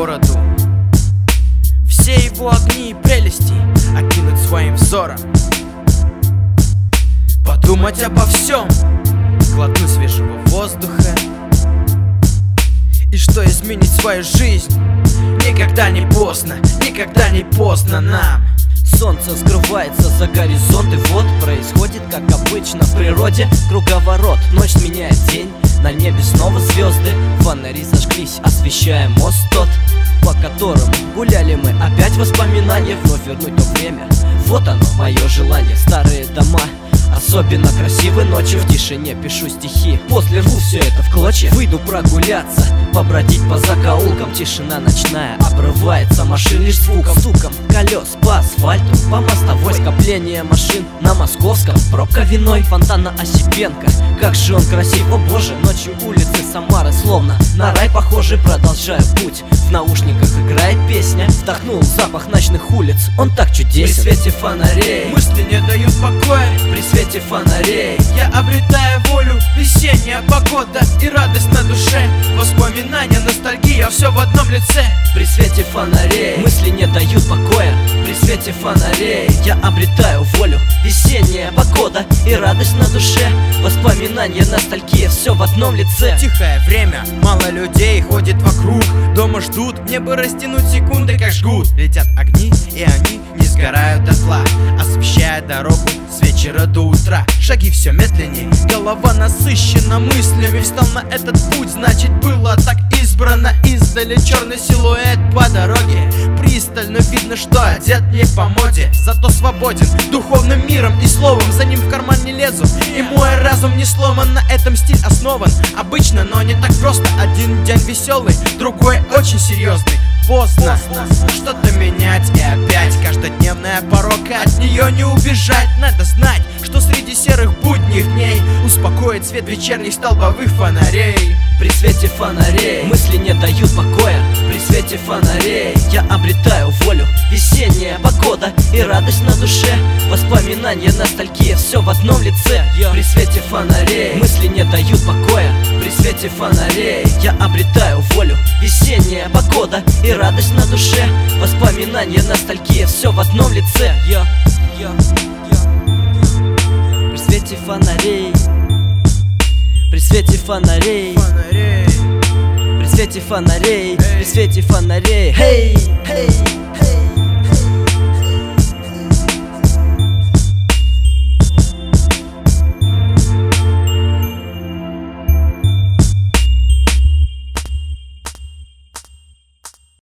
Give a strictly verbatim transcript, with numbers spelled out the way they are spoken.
городу, все его огни и прелести окинуть своим взором, подумать обо всем, глотнуть свежего воздуха, и что изменить свою жизнь никогда не поздно, никогда не поздно нам. Солнце скрывается за горизонт, и вот происходит, как обычно в природе, круговорот. Ночь сменяет день, на небе снова звезды, фонари зажглись, освещая мост тот, по которому гуляли мы. Опять воспоминания, вновь вернуть то время. Вот оно, мое желание. Старые дома, особенно красивые ночи. В тишине пишу стихи, после рву все это в клочья. Выйду прогуляться, побродить по закоулкам. Тишина ночная обрывается машин лишь звуком, стуком колес по асфальту, по мостовой. Скопление машин на Московском, пробка виной фонтана Осипенко. Как же он красив, о боже. Ночью улицы Самары словно на рай похожи. Продолжаю путь, в наушниках играет песня. Вдохнул запах ночных улиц, он так чудесен. При свете фонарей мысли не дают покоя, при свете фонарей я обретаю волю, весенняя погода и радость на душе. Воспоминания, ностальгия, все в одном лице. При свете фонарей мысли не дают покоя, при свете фонарей я обретаю волю, весенняя погода и радость на душе. Воспоминания, ностальгия, все в одном лице. Тихое время, мало людей ходит вокруг, дома ждут, мне бы растянуть секунды, как жгут. Летят огни, и они не сгорают дотла, освещая дорогу с вечера до утра. Шаги все медленнее, голова насыщена мыслями. Встал на этот путь, значит было так избрано. Издали черный силуэт по дороге, пристально видно, что одет не по моде, зато свободен духовным миром и словом. За ним в карман не лезу, и мой разум не сломан. На этом стиль основан обычно, но не так просто. Один день веселый, другой очень серьезный. Поздно что-то менять, и опять каждодневная порока, от нее не убежать. Надо знать, что среди серых будних дней успокоит свет вечерних столбовых фонарей. При свете фонарей мысли не дают покоя, при свете фонарей я обретаю волю, весенняя погода и радость на душе. Воспоминания, ностальгия, все в одном лице. При свете фонарей мысли не дают покоя, при свете фонарей я обретаю волю, весенняя погода и радость на душе. Воспоминания, ностальгия, все в одном лице. При свете фонарей, при свете фонарей, Фонарей. при свете фонарей, при свете фонарей. Hey, hey.